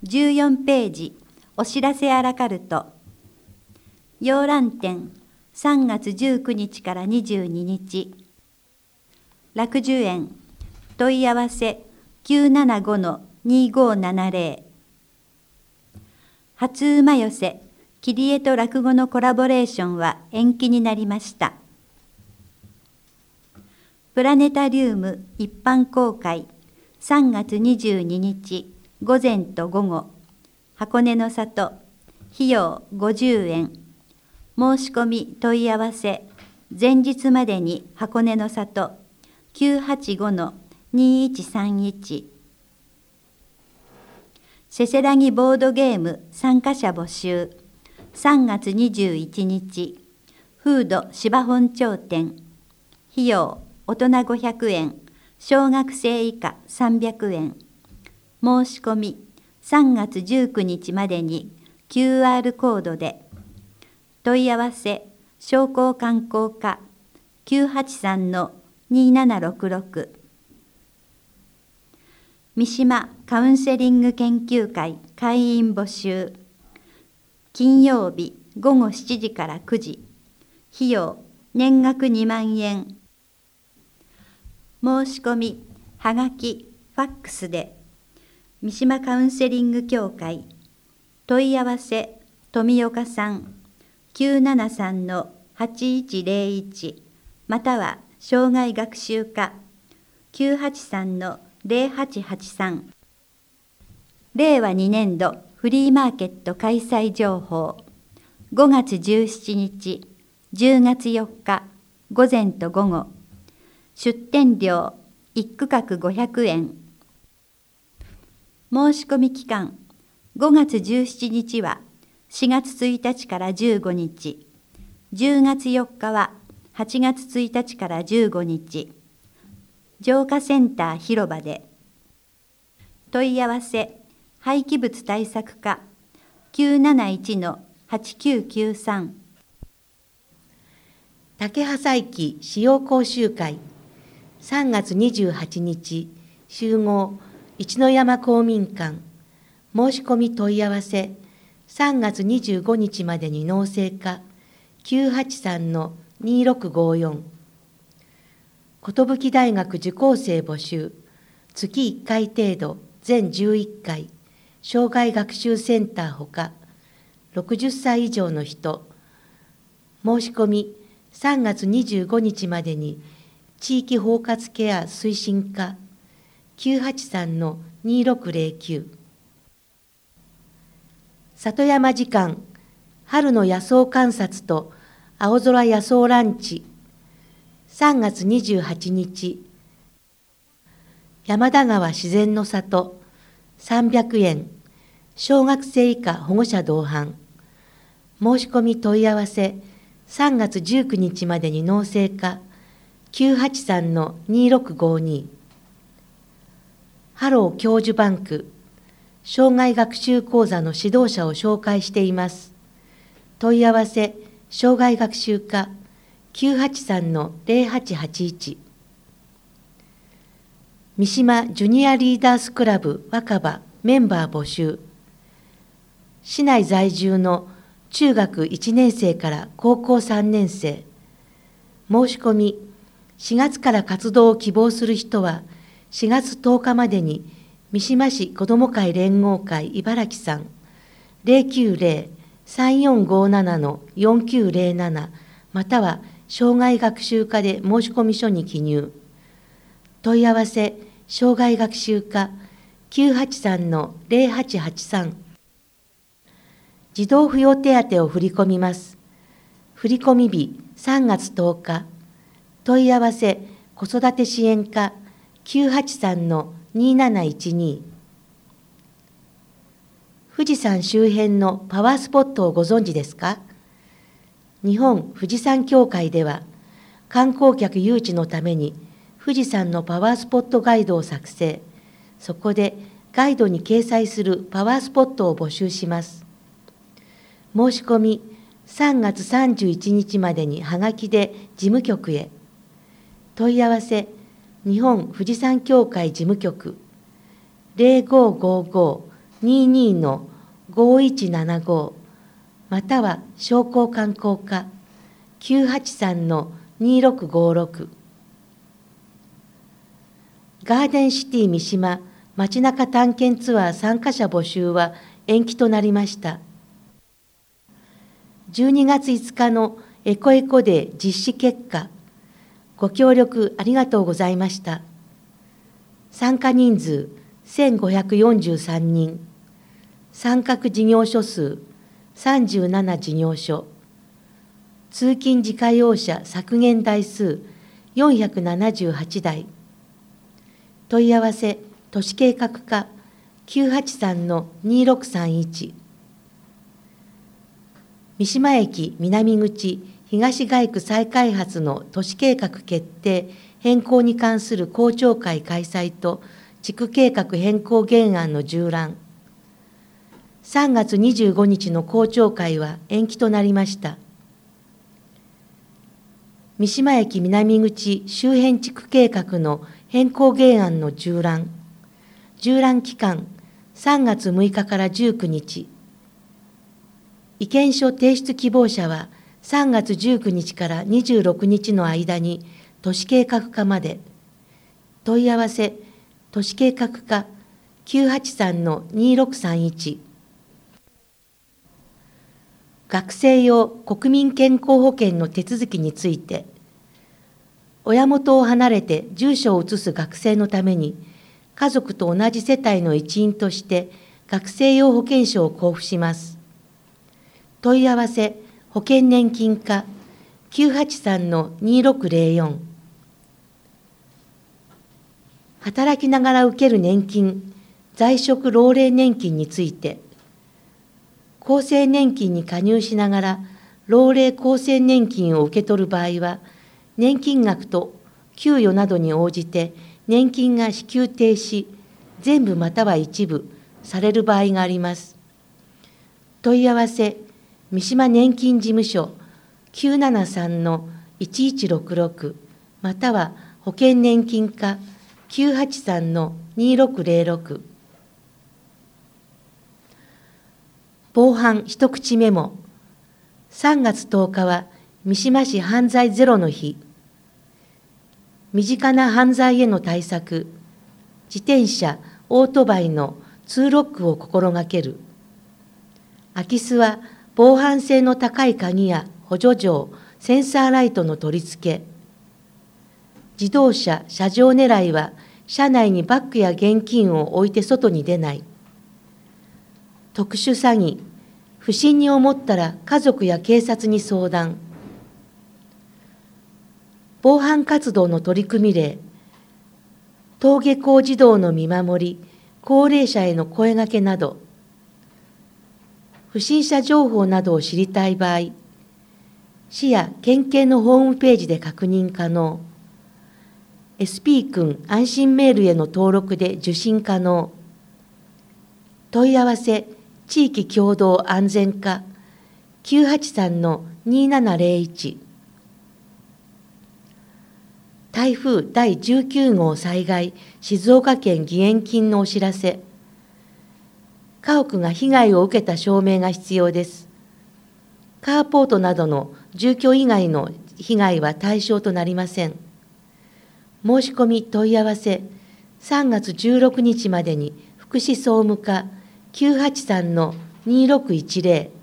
14ページ、お知らせアラカルト。洋蘭展、3月19日から22日。楽寿園、問い合わせ 975-2570。初馬寄せ、切り絵と落語のコラボレーションは延期になりました。プラネタリウム一般公開、3月22日午前と午後、箱根の里、費用50円。申し込み問い合わせ、前日までに箱根の里、985-2131。せせらぎボードゲーム参加者募集、3月21日、フード芝本町店、費用大人500円、小学生以下300円。申し込み3月19日までに QR コードで。問い合わせ商工観光課 983-2766。三島カウンセリング研究会会員募集、金曜日午後7時から9時、費用年額2万円。申し込みはがきファックスで。三島カウンセリング協会、問い合わせ富岡さん 973-8101 または障害学習課 983-0883。令和2年度フリーマーケット開催情報、5月17日、10月4日、午前と午後。出店料1区画500円。申し込み期間、5月17日は4月1日から15日、10月4日は8月1日から15日、浄化センター広場で。問い合わせ、廃棄物対策課 971-8993。 竹葉細工使用講習会、3月28日、集合、一の山公民館、申し込み問い合わせ、3月25日までに納税課、983-2654。寿大学受講生募集、月1回程度、全11回、障害学習センターほか、60歳以上の人、申し込み、3月25日までに、地域包括ケア推進課 983-2609。里山時間、春の野草観察と青空野草ランチ、3月28日、山田川自然の里、300円、小学生以下保護者同伴。申し込み問い合わせ、3月19日までに納税課、983-2652。ハロー教授バンク、障害学習講座の指導者を紹介しています。問い合わせ、障害学習課、983-0881。三島ジュニアリーダースクラブ若葉メンバー募集。市内在住の中学1年生から高校3年生。申し込み、4月から活動を希望する人は、4月10日までに三島市子ども会連合会茨城さん、090-3457-4907または障害学習課で申し込み書に記入。問い合わせ、障害学習課 983-0883。児童扶養手当を振り込みます。振込日3月10日。問い合わせ、子育て支援課 983-2712。富士山周辺のパワースポットをご存知ですか？日本富士山協会では、観光客誘致のために富士山のパワースポットガイドを作成。そこでガイドに掲載するパワースポットを募集します。申し込み3月31日までにはがきで事務局へ。問い合わせ、日本富士山協会事務局 22-5175または商工観光課 983-2656 ガーデンシティ三島街中探検ツアー参加者募集は延期となりました。12月5日のエコエコデー実施結果、ご協力ありがとうございました。参加人数1543人、参画事業所数37事業所、通勤自家用車削減台数478台、問い合わせ都市計画課 983-2631 三島駅南口東街区再開発の都市計画決定変更に関する公聴会開催と地区計画変更原案の縦覧。3月25日の公聴会は延期となりました。三島駅南口周辺地区計画の変更原案の縦覧。縦覧期間3月6日から19日。意見書提出希望者は3月19日から26日の間に都市計画課まで。問い合わせ都市計画課 983-2631 学生用国民健康保険の手続きについて、親元を離れて住所を移す学生のために、家族と同じ世帯の一員として学生用保険証を交付します。問い合わせ保険年金課 983-2604 働きながら受ける年金、在職老齢年金について、厚生年金に加入しながら老齢厚生年金を受け取る場合は、年金額と給与などに応じて年金が支給停止、全部または一部される場合があります。問い合わせ、三島年金事務所 973-1166 または保険年金課 983-2606 防犯一口メモ。3月10日は三島市犯罪ゼロの日。身近な犯罪への対策、自転車、オートバイのツーロックを心がける。空き巣は防犯性の高い鍵や補助錠、センサーライトの取り付け。自動車、車上狙いは車内にバッグや現金を置いて外に出ない。特殊詐欺、不審に思ったら家族や警察に相談。防犯活動の取り組み例、登下校児童の見守り、高齢者への声掛けなど、不審者情報などを知りたい場合、市や県警のホームページで確認可能。SP 君安心メールへの登録で受信可能。問い合わせ、地域共同安全課 983-2701 台風第19号災害静岡県義援金のお知らせ。家屋が被害を受けた証明が必要です。カーポートなどの住居以外の被害は対象となりません。申し込み問い合わせ3月16日までに福祉総務課 983-2610